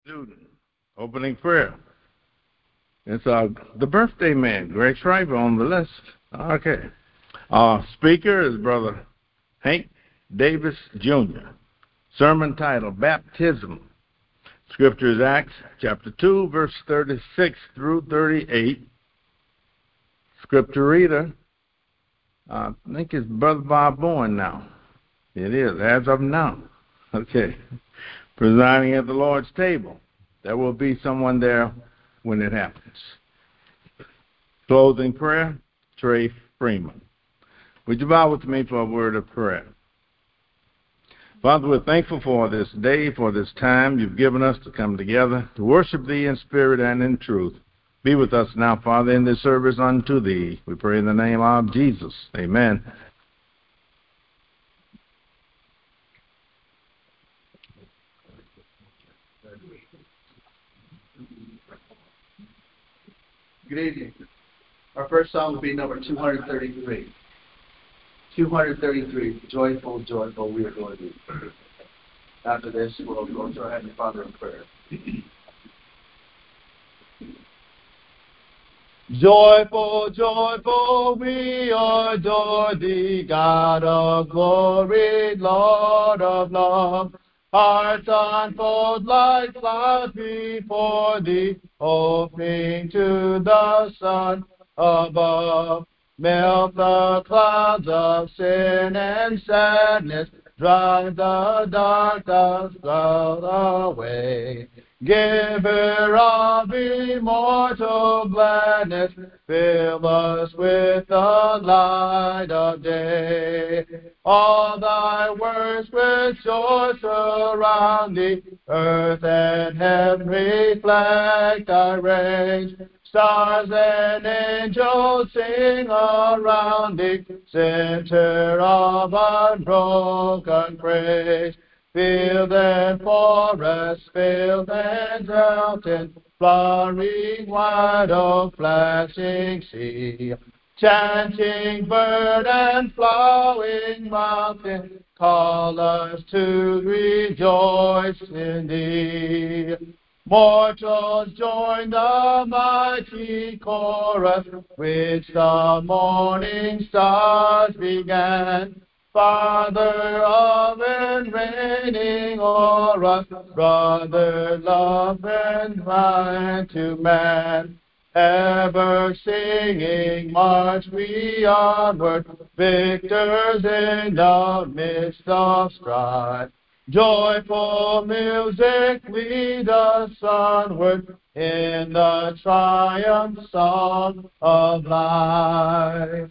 Student, opening prayer. It's the birthday man, Greg Schreiber, on the list. Okay. Speaker is Brother Hank Davis Jr. Sermon title, Baptism. Scripture is Acts chapter 2, verse 36 through 38. Scripture reader, I think it's Brother Bob Bowen now. It is, as of now. Okay. Presiding at the Lord's table. There will be someone there when it happens. Closing prayer, Trey Freeman. Would you bow with me for a word of prayer? Father, we're thankful for this day, for this time you've given us to come together, to worship thee in spirit and in truth. Be with us now, Father, in this service unto thee. We pray in the name of Jesus. Amen. Good evening. Our first song will be number 233. 233, Joyful, Joyful, We Adore Thee. After this, we'll go to our Heavenly Father in prayer. Joyful, joyful, we adore Thee, God of glory, Lord of love. Hearts unfold like clouds before Thee, hoping to the sun above. Melt the clouds of sin and sadness, drive the dark cloud away. Giver of immortal gladness, fill us with the light of day. All Thy works with joy surround Thee, earth and heaven reflect Thy rays. Stars and angels sing around Thee, center of unbroken praise. Field and forest, field and mountain, flowering wide of flashing sea. Chanting bird and flowing mountain, call us to rejoice in Thee. Mortals join the mighty chorus, which the morning stars began. Father of and reigning o'er us, brother, love and mind to man. Ever singing march we onward, victors in the midst of strife. Joyful music lead us onward in the triumph song of life.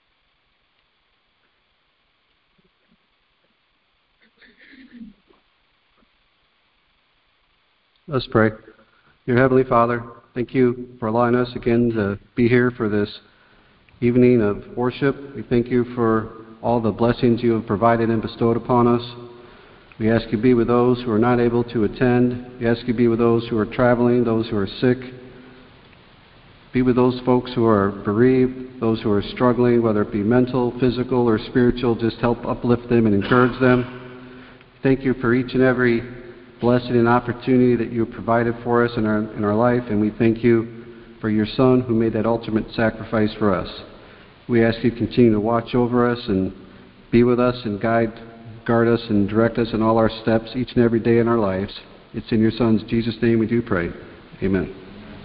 Let's pray. Dear Heavenly Father, thank you for allowing us again to be here for this evening of worship. We thank you for all the blessings you have provided and bestowed upon us. We ask you to be with those who are not able to attend. We ask you to be with those who are traveling, those who are sick. Be with those folks who are bereaved, those who are struggling, whether it be mental, physical, or spiritual. Just help uplift them and encourage them. Thank you for each and every blessing and opportunity that you have provided for us in our life, and we thank you for your Son who made that ultimate sacrifice for us. We ask you to continue to watch over us and be with us and guard us and direct us in all our steps each and every day in our lives. It's in your Son's Jesus' name we do pray. Amen.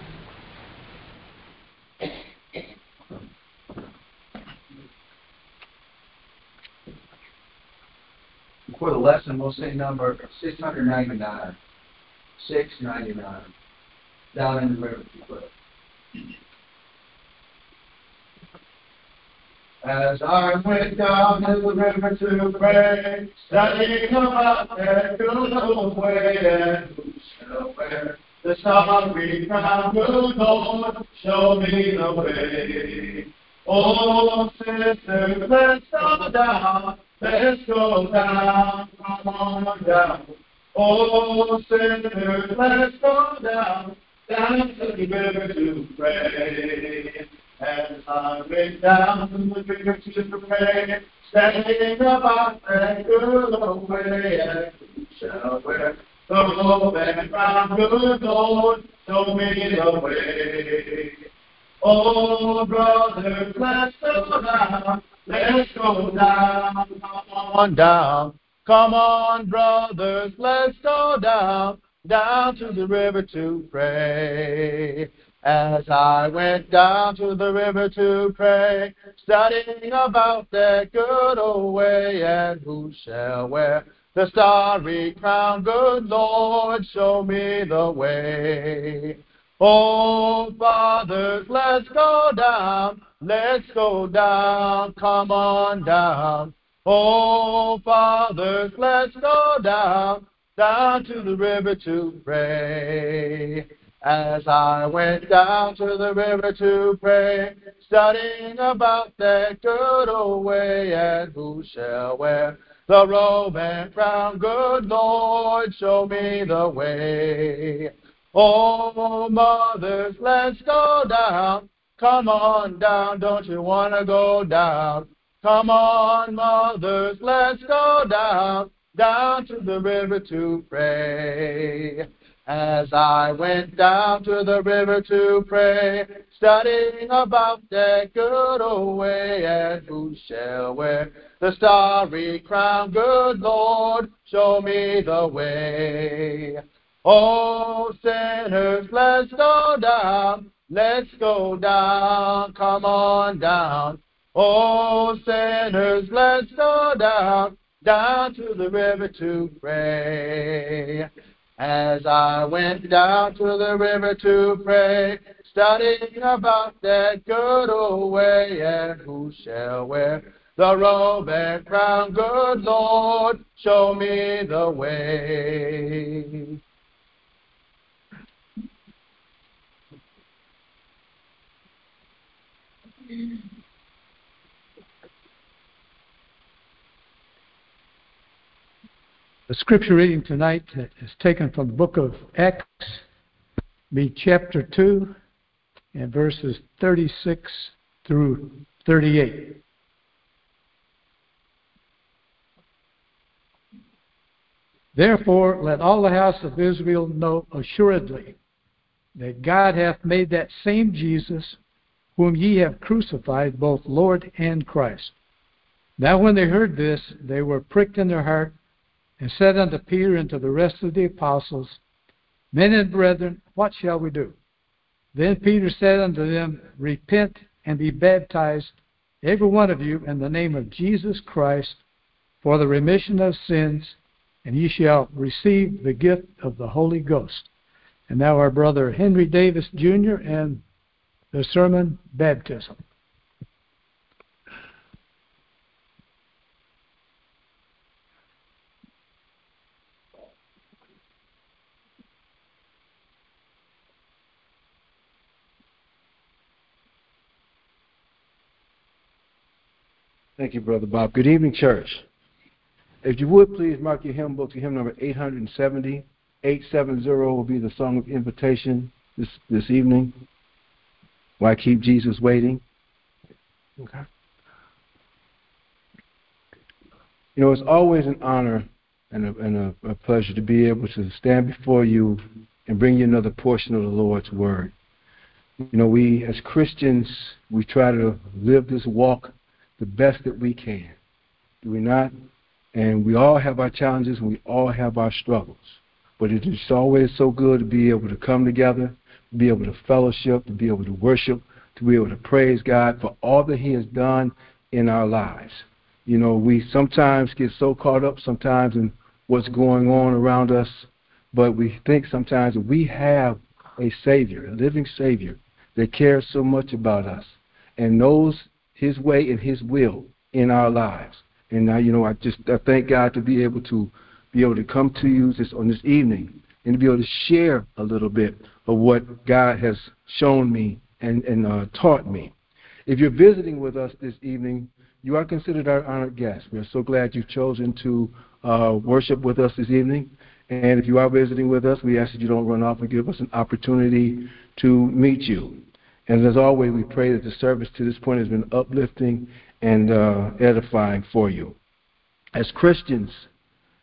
For the lesson, we'll sing number 699. 699. Down in the river. As I went down to the river to pray, studying about that good way, and who shall wear the starry crown, good Lord, show me the way. Oh, sister, let's go down. Let's go down, come on down. Oh, sister, let's go down to the river to pray. As I went down to the river to pray, standing about that good old way, and who shall wear the robe and crown, good Lord, show me the way. Oh, brothers, let's go down, let's go down, come on down. Come on, brothers, let's go down, down to the river to pray. As I went down to the river to pray, studying about that good old way, and who shall wear the starry crown, good Lord, show me the way. Oh, fathers, let's go down, come on down. Oh, fathers, let's go down, down to the river to pray. As I went down to the river to pray, studying about that good old way, and who shall wear the robe and crown, good Lord, show me the way. Oh, mothers, let's go down, come on down, don't you want to go down? Come on, mothers, let's go down, down to the river to pray. As I went down to the river to pray, studying about that good old way, and who shall wear the starry crown, good Lord, show me the way. Oh, sinners, let's go down, come on down. Oh, sinners, let's go down, down to the river to pray. As I went down to the river to pray, studying about that good old way, and who shall wear the robe and crown, good Lord, show me the way. The scripture reading tonight is taken from the book of Acts, be chapter 2, and verses 36 through 38. Therefore, let all the house of Israel know assuredly that God hath made that same Jesus, whom ye have crucified, both Lord and Christ. Now when they heard this, they were pricked in their heart, and said unto Peter and to the rest of the apostles, Men and brethren, what shall we do? Then Peter said unto them, Repent and be baptized, every one of you, in the name of Jesus Christ, for the remission of sins, and ye shall receive the gift of the Holy Ghost. And now our brother Henry Davis, Jr., and the sermon, Baptism. Thank you, Brother Bob. Good evening, church. If you would, please mark your hymn book to hymn number 870. 870 will be the song of invitation this evening. Why keep Jesus waiting? Okay. You know, it's always an honor and a pleasure to be able to stand before you and bring you another portion of the Lord's Word. You know, we as Christians, we try to live this walk the best that we can. Do we not? And we all have our challenges and we all have our struggles. But it is always so good to be able to come together, to be able to fellowship, to be able to worship, to be able to praise God for all that He has done in our lives. You know, we sometimes get so caught up sometimes in what's going on around us, but we think sometimes that we have a Savior, a living Savior, that cares so much about us and knows His way and His will in our lives. And now, you know, I thank God to be able to come to you on this evening and to be able to share a little bit of what God has shown me and taught me. If you're visiting with us this evening, you are considered our honored guest. We are so glad you've chosen to worship with us this evening. And if you are visiting with us, we ask that you don't run off and give us an opportunity to meet you. And as always, we pray that the service to this point has been uplifting and edifying for you. As Christians,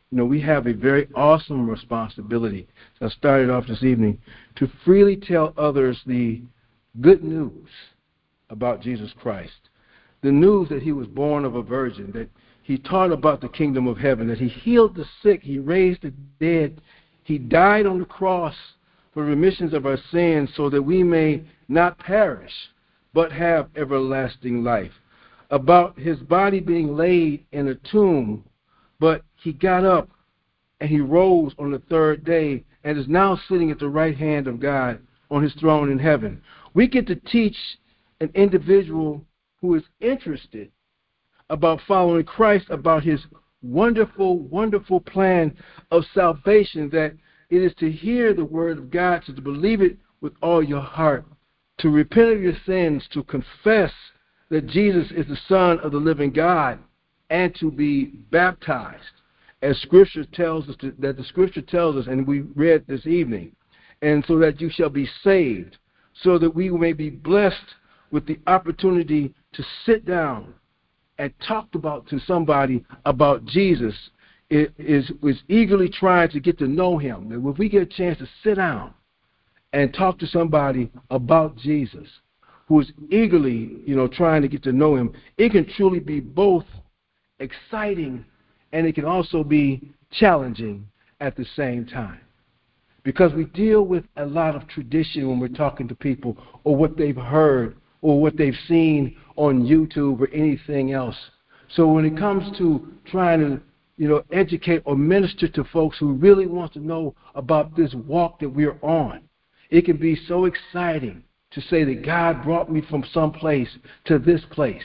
we have a very awesome responsibility. So I started off this evening to freely tell others the good news about Jesus Christ. The news that he was born of a virgin, that he taught about the kingdom of heaven, that he healed the sick, he raised the dead, he died on the cross for remissions of our sins so that we may not perish but have everlasting life. About his body being laid in a tomb, but he got up and he rose on the third day and is now sitting at the right hand of God on his throne in heaven. We get to teach an individual who is interested about following Christ, about his wonderful, wonderful plan of salvation, that it is to hear the word of God, to believe it with all your heart, to repent of your sins, to confess that Jesus is the Son of the living God, and to be baptized, as Scripture tells us, that the Scripture tells us, and we read this evening, and so that you shall be saved, so that we may be blessed with the opportunity to sit down and talk to somebody about Jesus. It is eagerly trying to get to know him. And if we get a chance to sit down and talk to somebody about Jesus, who is eagerly, trying to get to know him, it can truly be both exciting and it can also be challenging at the same time. Because we deal with a lot of tradition when we're talking to people, or what they've heard, or what they've seen on YouTube or anything else. So when it comes to trying to, educate or minister to folks who really want to know about this walk that we're on, it can be so exciting to say that God brought me from some place to this place,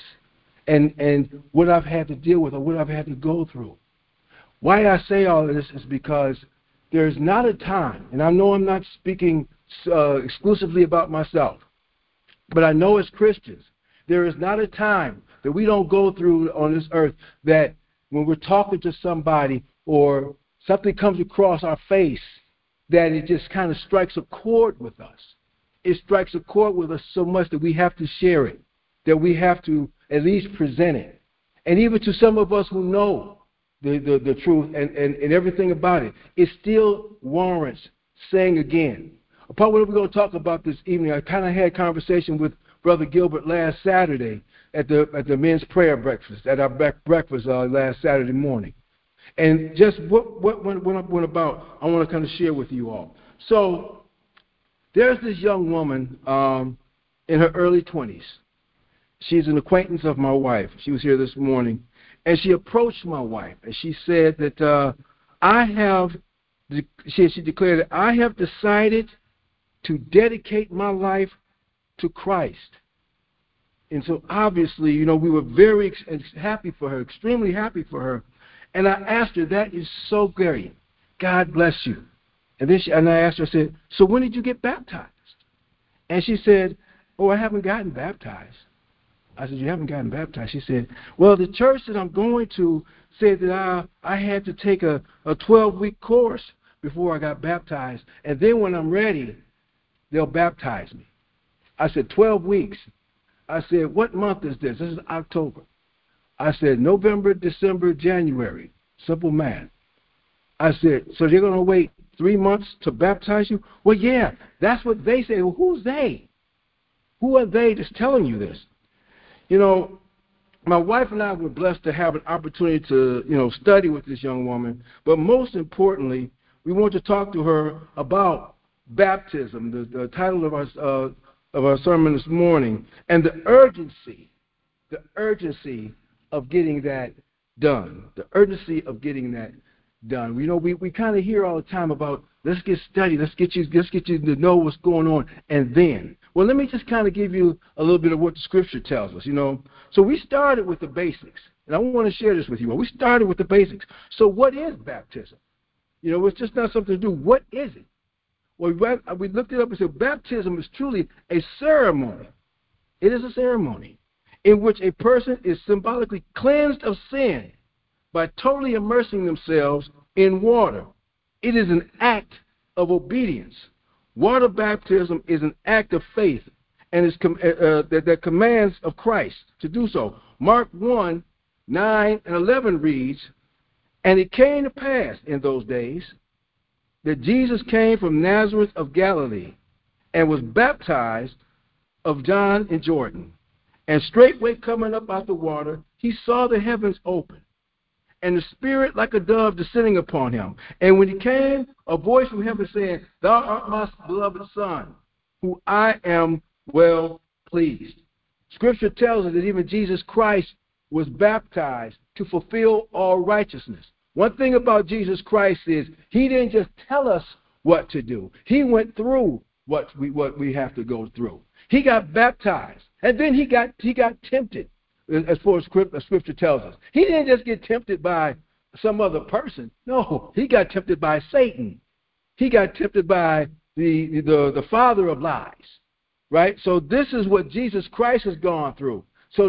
and what I've had to deal with or what I've had to go through. Why I say all of this is because there's not a time, and I know I'm not speaking exclusively about myself, but I know as Christians, there is not a time that we don't go through on this earth that when we're talking to somebody or something comes across our face, that it just kind of strikes a chord with us. It strikes a chord with us so much that we have to share it, that we have to at least present it. And even to some of us who know the truth and everything about it, it still warrants saying again. Apart from what we're going to talk about this evening, I kind of had a conversation with Brother Gilbert last Saturday at the men's prayer breakfast, at our breakfast last Saturday morning. And just what went about, I want to kind of share with you all. So there's this young woman in her early 20s. She's an acquaintance of my wife. She was here this morning. And she approached my wife, and she said that she declared that I have decided to dedicate my life to Christ. And so obviously, we were very happy for her, extremely happy for her. And I asked her, that is so great. God bless you. And I asked her, I said, so when did you get baptized? And she said, I haven't gotten baptized. I said, you haven't gotten baptized? She said, well, the church that I'm going to said that I had to take a 12-week course before I got baptized. And then when I'm ready, they'll baptize me. I said, 12 weeks. I said, what month is this? This is October. I said, November, December, January. Simple math. I said, so they're going to wait 3 months to baptize you? Well, yeah, that's what they say. Well, who's they? Who are they that's telling you this? My wife and I were blessed to have an opportunity to, study with this young woman. But most importantly, we want to talk to her about baptism, the title of our sermon this morning, and the urgency of getting that done. The urgency of getting that done. We kind of hear all the time about let's get studied, let's get you to know what's going on, and then. Well, let me just kind of give you a little bit of what the Scripture tells us. So we started with the basics, and I want to share this with you. We started with the basics. So what is baptism? It's just not something to do. What is it? Well, we looked it up and said baptism is truly a ceremony. It is a ceremony in which a person is symbolically cleansed of sin by totally immersing themselves in water. It is an act of obedience. Water baptism is an act of faith and is that commands of Christ to do so. Mark 1:9 and 11 reads, And it came to pass in those days that Jesus came from Nazareth of Galilee and was baptized of John in Jordan. And straightway coming up out the water, he saw the heavens open, and the Spirit like a dove descending upon him. And when he came, a voice from heaven saying, Thou art my beloved Son, who I am well pleased. Scripture tells us that even Jesus Christ was baptized to fulfill all righteousness. One thing about Jesus Christ is he didn't just tell us what to do. He went through what we have to go through. He got baptized, and then he got tempted, as far as Scripture tells us. He didn't just get tempted by some other person. No, he got tempted by Satan. He got tempted by the father of lies, right? So this is what Jesus Christ has gone through, so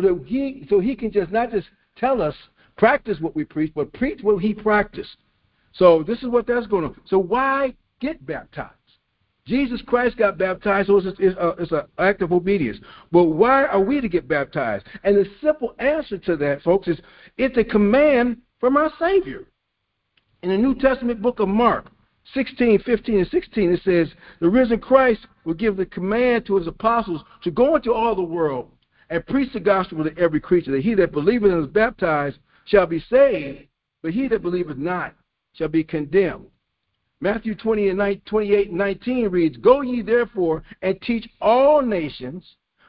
he can just not just tell us, practice what we preach, but preach what he practiced. So this is what that's going on. So why get baptized? Jesus Christ got baptized, so it's an act of obedience. But why are we to get baptized? And the simple answer to that, folks, is it's a command from our Savior. In the New Testament book of Mark 16, 15, and 16, it says, the risen Christ will give the command to his apostles to go into all the world and preach the gospel to every creature, that he that believeth and is baptized shall be saved, but he that believeth not shall be condemned. Matthew 28 and 19 reads, Go ye therefore and teach all nations,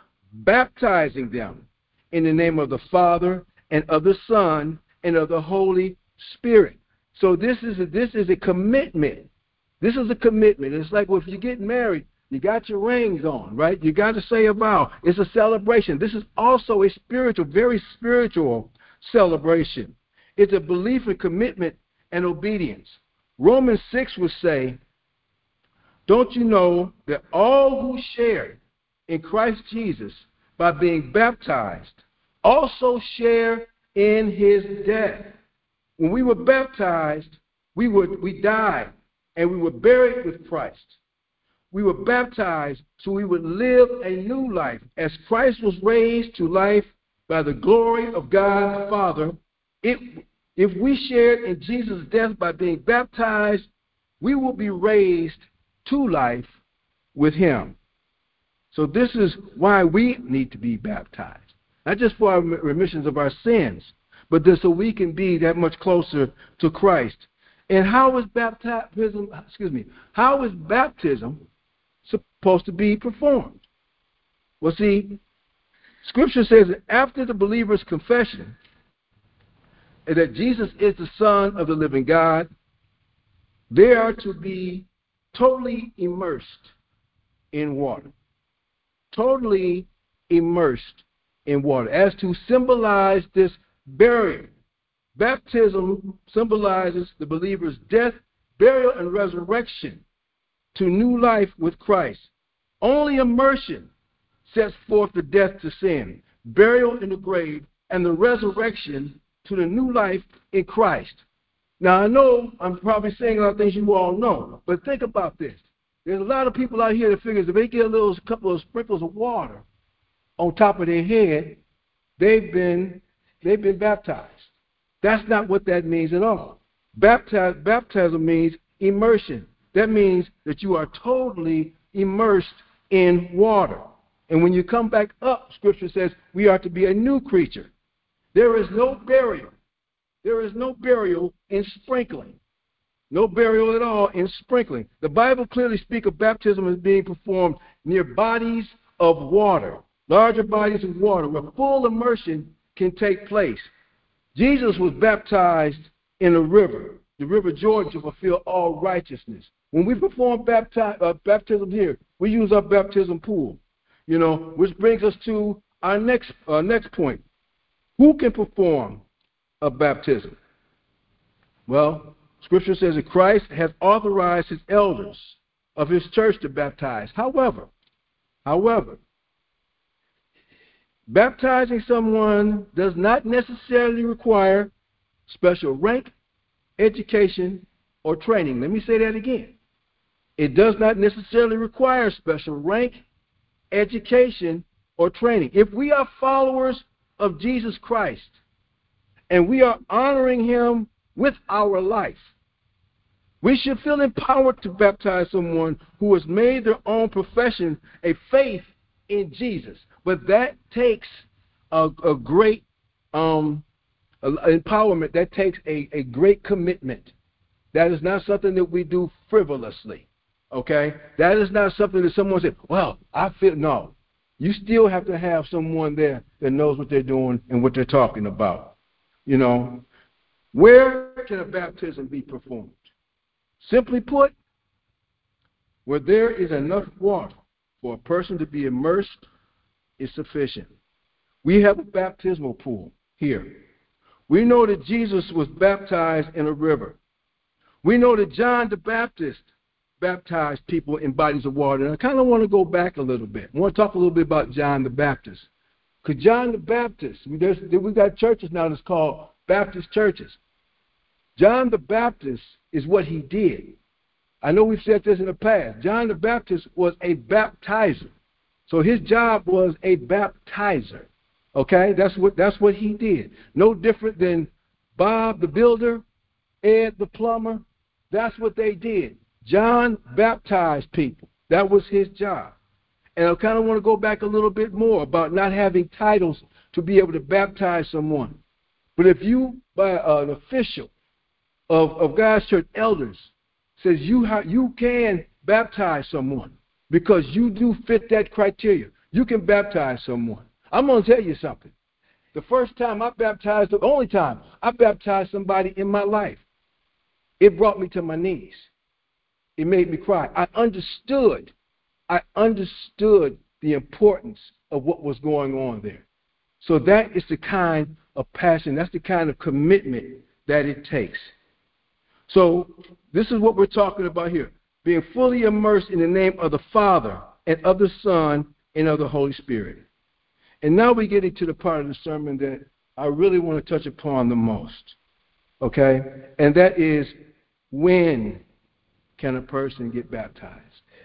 baptizing them in the name of the Father and of the Son and of the Holy Spirit. So this is a commitment. This is a commitment. It's like, well, if you get married, you got your rings on, right? You got to say a vow. It's a celebration. This is also a spiritual, very spiritual celebration. It's a belief and commitment and obedience. Romans 6 would say, don't you know that all who share in Christ Jesus by being baptized also share in his death? When we were baptized, we died and we were buried with Christ. We were baptized so we would live a new life. As Christ was raised to life by the glory of God the Father, if we shared in Jesus' death by being baptized, we will be raised to life with him. So this is why we need to be baptized. Not just for our remissions of our sins, but just so we can be that much closer to Christ. And how is baptism supposed to be performed? Well, see, Scripture says that after the believer's confession that Jesus is the Son of the living God, they are to be totally immersed in water. Totally immersed in water, as to symbolize this burial. Baptism symbolizes the believer's death, burial, and resurrection to new life with Christ. Only immersion sets forth the death to sin, burial in the grave, and the resurrection to the new life in Christ. Now, I know I'm probably saying a lot of things you all know, but think about this. There's a lot of people out here that figures if they get a couple of sprinkles of water on top of their head, they've been baptized. That's not what that means at all. Baptism means immersion. That means that you are totally immersed in water. And when you come back up, Scripture says we are to be a new creature. There is no burial. There is no burial in sprinkling. No burial at all in sprinkling. The Bible clearly speaks of baptism as being performed near bodies of water, larger bodies of water, where full immersion can take place. Jesus was baptized in a river, the River Jordan, to fulfill all righteousness. When we perform baptism here, we use our baptism pool, which brings us to our next point. Who can perform a baptism? Well, Scripture says that Christ has authorized his elders of his church to baptize. However, baptizing someone does not necessarily require special rank, education, or training. Let me say that again. It does not necessarily require special rank, education, or training. If we are followers of Jesus Christ and we are honoring him with our life. We should feel empowered to baptize someone who has made their own profession a faith in Jesus. But that takes a great empowerment. That takes a great commitment. That is not something that we do frivolously. Okay? That is not something that someone said, well, I feel, no. You still have to have someone there that knows what they're doing and what they're talking about. You know, where can a baptism be performed? Simply put, where there is enough water for a person to be immersed is sufficient. We have a baptismal pool here. We know that Jesus was baptized in a river. We know that John the Baptist baptized people in bodies of water. And I kind of want to go back a little bit. I want to talk a little bit about John the Baptist. Because John the Baptist, we've got churches now that's called Baptist churches. John the Baptist is what he did. I know we've said this in the past. John the Baptist was a baptizer. So his job was a baptizer. Okay? That's what he did. No different than Bob the builder, Ed the plumber. That's what they did. John baptized people. That was his job. And I kind of want to go back a little bit more about not having titles to be able to baptize someone. But if you, by an official of God's church elders, says you can baptize someone because you do fit that criteria, you can baptize someone. I'm going to tell you something. The first time I baptized, the only time I baptized somebody in my life, it brought me to my knees. It made me cry. I understood the importance of what was going on there. So that is the kind of passion, that's the kind of commitment that it takes. So this is what we're talking about here, being fully immersed in the name of the Father and of the Son and of the Holy Spirit. And now we get into the part of the sermon that I really want to touch upon the most, okay? And that is, when can a person get baptized?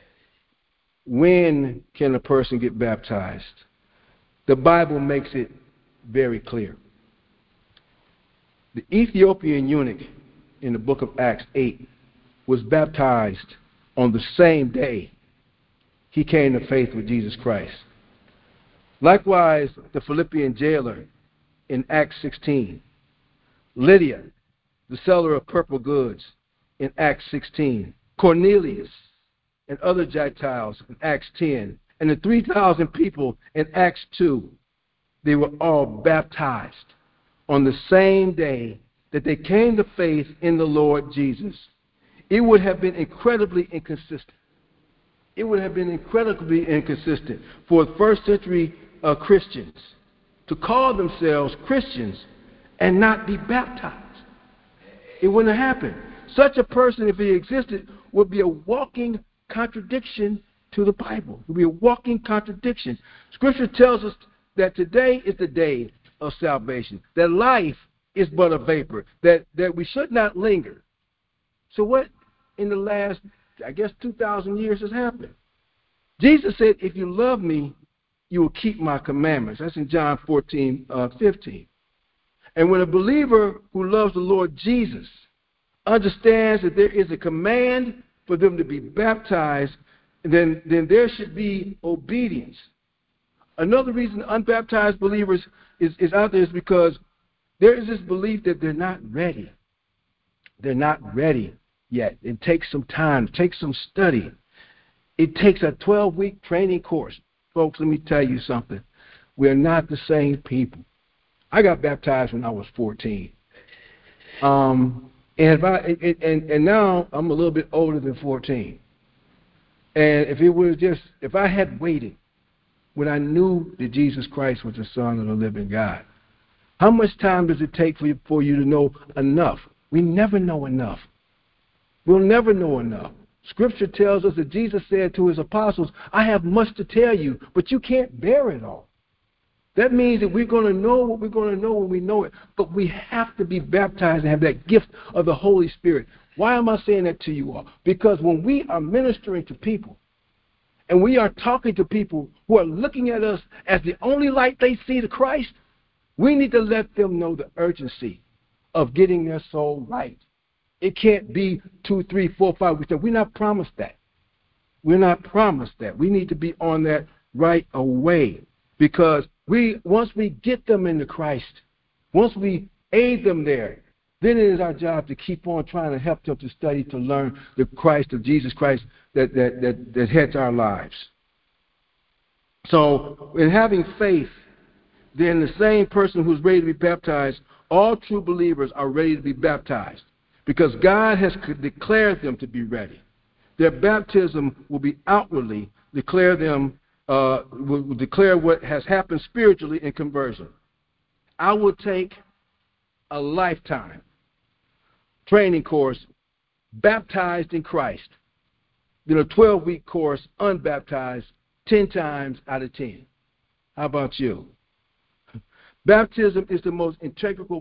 When can a person get baptized? The Bible makes it very clear. The Ethiopian eunuch in the book of Acts 8 was baptized on the same day he came to faith with Jesus Christ. Likewise, the Philippian jailer in Acts 16. Lydia, the seller of purple goods in Acts 16. Cornelius and other Gentiles in Acts 10. And the 3,000 people in Acts 2. They were all baptized on the same day that they came to faith in the Lord Jesus. It would have been incredibly inconsistent. It would have been incredibly inconsistent for the first century Christians to call themselves Christians and not be baptized. It wouldn't have happened. Such a person, if he existed, would be a walking contradiction to the Bible. It would be a walking contradiction. Scripture tells us that today is the day of salvation, that life is but a vapor, that we should not linger. So what in the last, 2,000 years has happened? Jesus said, if you love me, you will keep my commandments. That's in John 14:15. And when a believer who loves the Lord Jesus understands that there is a command for them to be baptized, then there should be obedience. Another reason unbaptized believers is out there is because there is this belief that they're not ready. They're not ready yet. It takes some time. It takes some study. It takes a 12-week training course. Folks, let me tell you something. We're not the same people. I got baptized when I was 14. And now I'm a little bit older than 14. And if I had waited when I knew that Jesus Christ was the Son of the living God, how much time does it take for you to know enough? We never know enough. We'll never know enough. Scripture tells us that Jesus said to his apostles, I have much to tell you, but you can't bear it all. That means that we're going to know what we're going to know when we know it, but we have to be baptized and have that gift of the Holy Spirit. Why am I saying that to you all? Because when we are ministering to people and we are talking to people who are looking at us as the only light they see to Christ, we need to let them know the urgency of getting their soul right. It can't be 2, 3, 4, 5 weeks. We're not promised that. We're not promised that. We need to be on that right away, because once we get them into Christ, once we aid them there, then it is our job to keep on trying to help them to study, to learn the Christ of Jesus Christ that heads our lives. So in having faith, then the same person who's ready to be baptized, all true believers are ready to be baptized, because God has declared them to be ready. Their baptism will be outwardly will declare what has happened spiritually in conversion. I will take a lifetime training course baptized in Christ, then a 12-week course unbaptized 10 times out of 10. How about you? Baptism is the most integral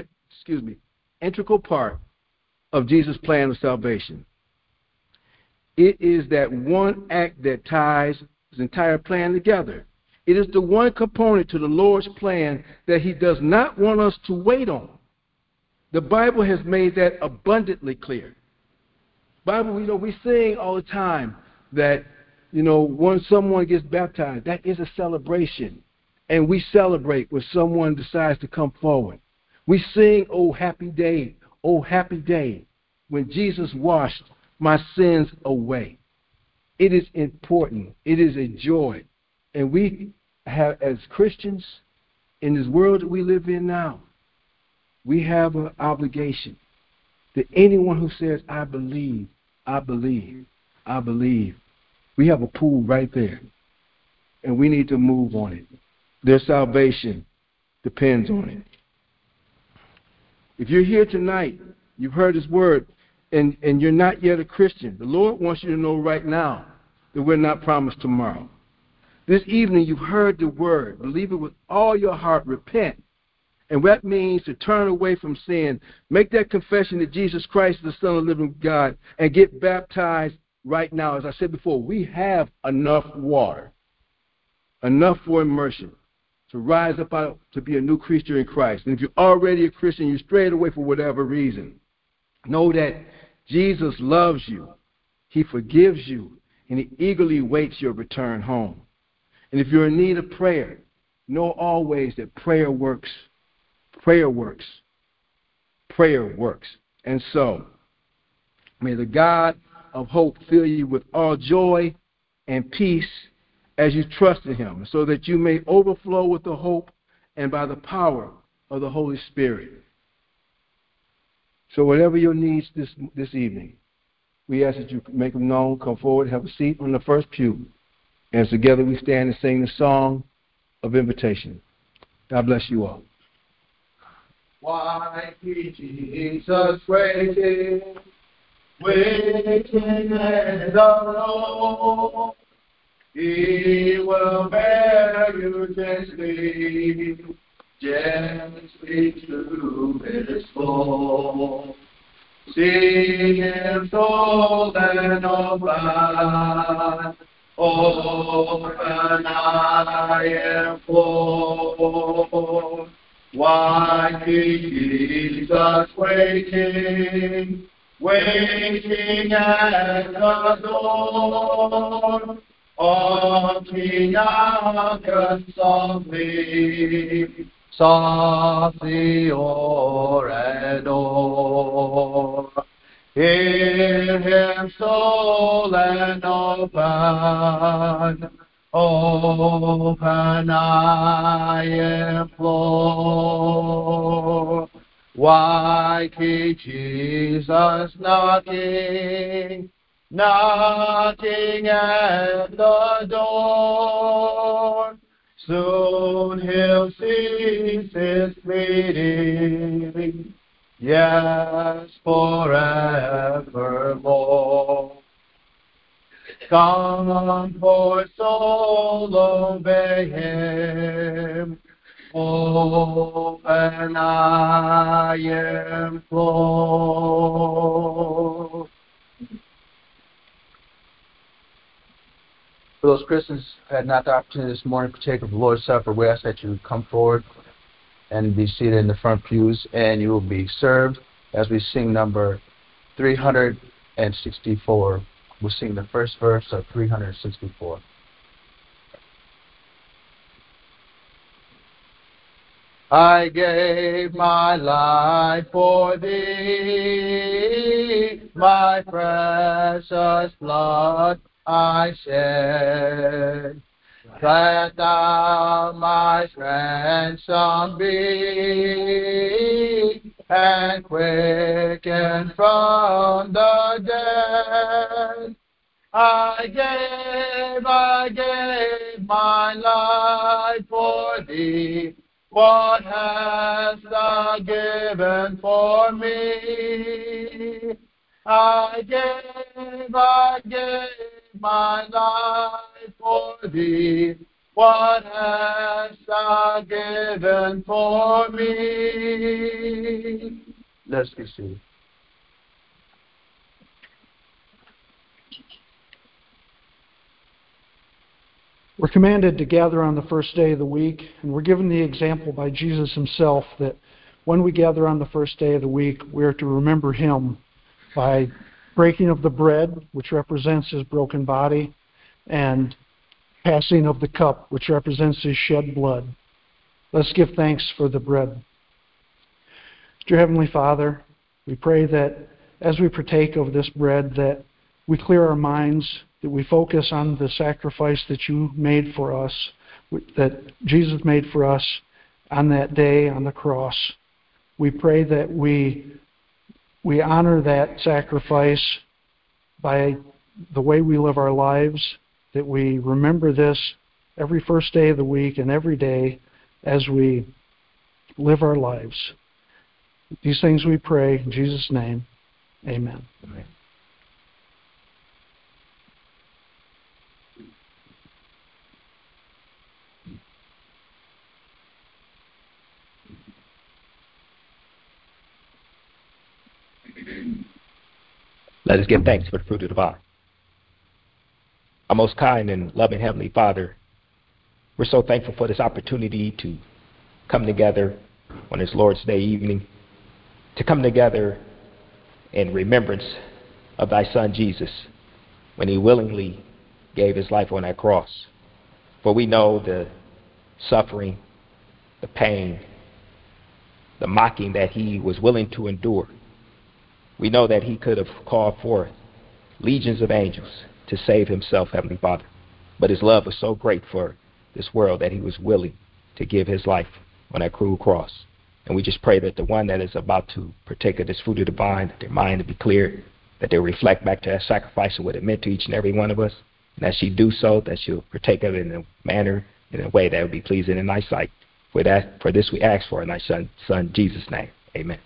part of Jesus' plan of salvation. It is that one act that ties his entire plan together. It is the one component to the Lord's plan that he does not want us to wait on. The Bible has made that abundantly clear. Bible, we sing all the time that, when someone gets baptized, that is a celebration. And we celebrate when someone decides to come forward. We sing, "Oh, happy day, when Jesus washed my sins away." It is important. It is a joy. And we have, as Christians, in this world that we live in now, we have an obligation that anyone who says, "I believe, I believe, I believe," we have a pool right there. And we need to move on it. Their salvation depends on it. If you're here tonight, you've heard his word, and you're not yet a Christian, the Lord wants you to know right now that we're not promised tomorrow. This evening, you've heard the word. Believe it with all your heart. Repent. And that means to turn away from sin, make that confession that Jesus Christ is the Son of the living God, and get baptized right now. As I said before, we have enough water, enough for immersion, to rise up out to be a new creature in Christ. And if you're already a Christian, you strayed away for whatever reason, know that Jesus loves you. He forgives you, and he eagerly waits your return home. And if you're in need of prayer, know always that prayer works. Prayer works. Prayer works. And so, may the God of hope fill you with all joy and peace as you trust in him, so that you may overflow with the hope and by the power of the Holy Spirit. So whatever your needs this evening, we ask that you make them known. Come forward, have a seat on the first pew. And together we stand and sing the song of invitation. God bless you all. Why be Jesus waiting at the door? He will bear you gently to his full. See him soul and open I am full. Why keep Jesus waiting at the door? Oh, King knocketh softly o'er and o'er. Hear him soul and open I implore. Why keep Jesus knocking at the door? Soon he'll cease his pleading, yes, forevermore. Come, poor soul, obey him. Open I implore. For those Christians who had not the opportunity this morning to partake of the Lord's Supper, we ask that you come forward and be seated in the front pews, and you will be served as we sing number 364. We'll sing the first verse of 364. I gave my life for thee, my precious blood I shed, that thou my ransom be, and quicken from the dead. I gave my life for thee. What hast thou given for me? I gave my life for thee. What hast thou given for me? Let's be seated. We're commanded to gather on the first day of the week, and we're given the example by Jesus himself that when we gather on the first day of the week, we are to remember him by breaking of the bread, which represents his broken body, and passing of the cup, which represents his shed blood. Let's give thanks for the bread. Dear Heavenly Father, we pray that as we partake of this bread, that we clear our minds, that we focus on the sacrifice that you made for us, that Jesus made for us on that day on the cross. We pray that we honor that sacrifice by the way we live our lives, that we remember this every first day of the week and every day as we live our lives. These things we pray in Jesus' name. Amen. Amen. Let us give thanks for the fruit of the vine. Our most kind and loving Heavenly Father, we're so thankful for this opportunity to come together on this Lord's Day evening, to come together in remembrance of thy Son Jesus when he willingly gave his life on that cross. For we know the suffering, the pain, the mocking that he was willing to endure. We know that he could have called forth legions of angels to save himself, Heavenly Father. But his love was so great for this world that he was willing to give his life on that cruel cross. And we just pray that the one that is about to partake of this fruit of the vine, that their mind will be clear, that they'll reflect back to that sacrifice and what it meant to each and every one of us. And as she do so, that she'll partake of it in a manner, in a way that will be pleasing in thy sight. For this we ask for in thy Son Jesus' name. Amen.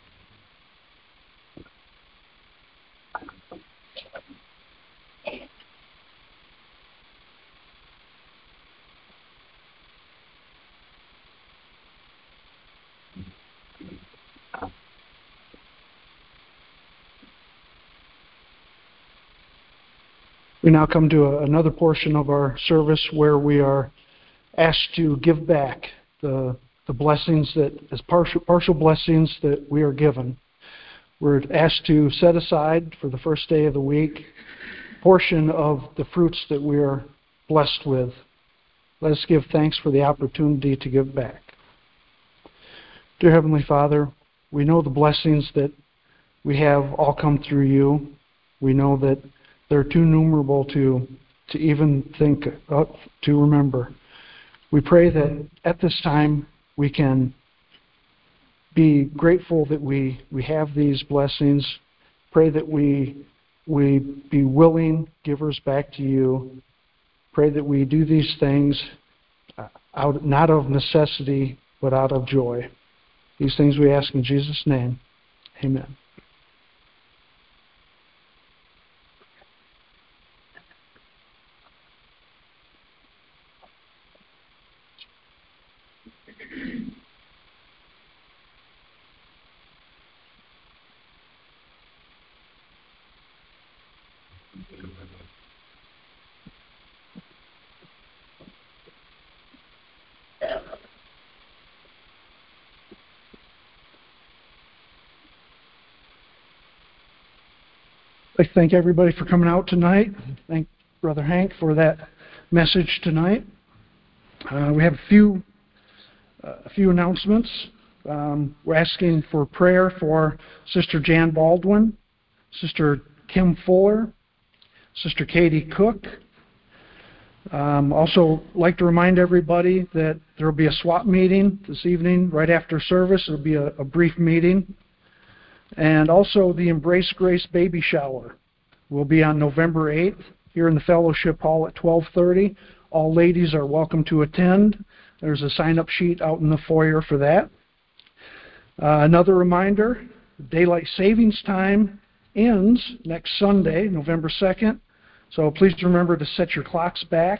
We now come to another portion of our service where we are asked to give back the blessings that, as partial blessings that we are given. We're asked to set aside for the first day of the week a portion of the fruits that we are blessed with. Let us give thanks for the opportunity to give back. Dear Heavenly Father, we know the blessings that we have all come through you. We know that they're too numerable to even think of, to remember. We pray that at this time we can be grateful that we have these blessings. Pray that we be willing givers back to you. Pray that we do these things out not of necessity but out of joy. These things we ask in Jesus' name. Amen. like to thank everybody for coming out tonight. Thank Brother Hank for that message tonight. We have a few announcements. We're asking for prayer for Sister Jan Baldwin, Sister Kim Fuller, Sister Katie Cook. Also like to remind everybody that there will be a swap meeting this evening right after service. It will be a brief meeting. And also the Embrace Grace baby shower will be on November 8th here in the Fellowship Hall at 12:30. All ladies are welcome to attend. There's a sign-up sheet out in the foyer for that. Another reminder, Daylight Savings Time ends next Sunday, November 2nd. So please remember to set your clocks back.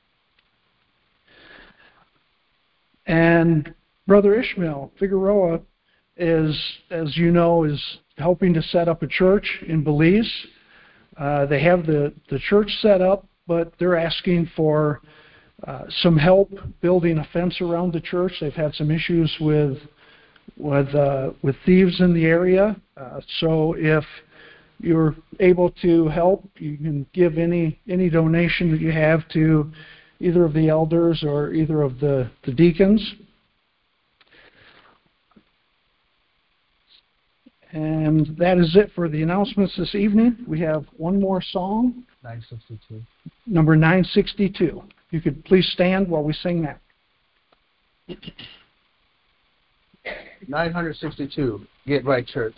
And Brother Ishmael Figueroa is, as you know, is helping to set up a church in Belize. They have the church set up, but they're asking for some help building a fence around the church. They've had some issues with thieves in the area. So if you're able to help, you can give any donation that you have to either of the elders or either of the deacons. And that is it for the announcements this evening. We have one more song. 962. Number 962. If you could please stand while we sing that. 962. Get right, church.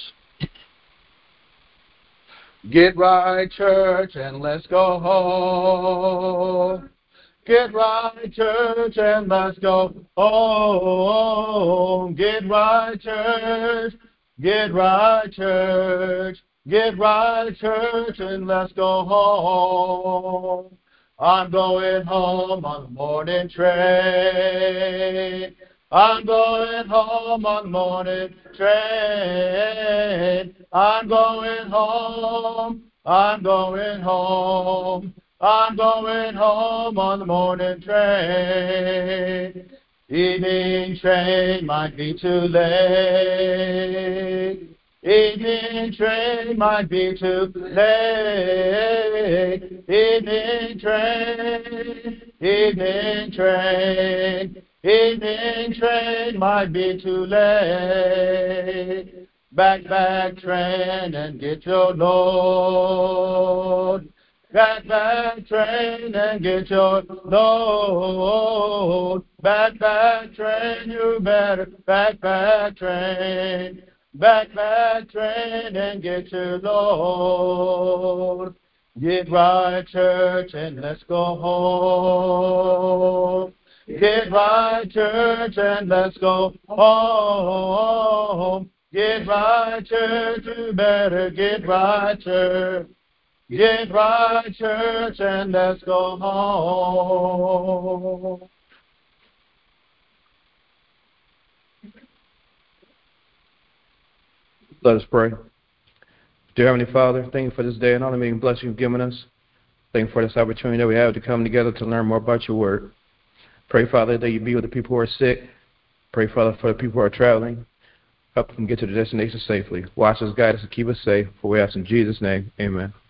Get right, church, and let's go home. Get right, church, and let's go home. Get right, church. Get right, church. Get right, church, and let's go home. I'm going home on the morning train. I'm going home on the morning train. I'm going home. I'm going home. I'm going home on the morning train. Evening train might be too late. Evening train might be too late. Evening train. Evening train. Evening train might be too late. Back train and get your load. Back train and get your load. Back train, you better back train. Back train and get your load. Get right, church, and let's go home. Get right, church, and let's go home. Get right, church, you better get right, church. Get right, church, and let's go home. Let us pray. Dear Heavenly Father, thank you for this day and all the many blessings you've given us. Thank you for this opportunity that we have to come together to learn more about your word. Pray, Father, that you be with the people who are sick. Pray, Father, for the people who are traveling. Help them get to the destination safely. Watch us, guide us, and keep us safe. For we ask in Jesus' name, amen.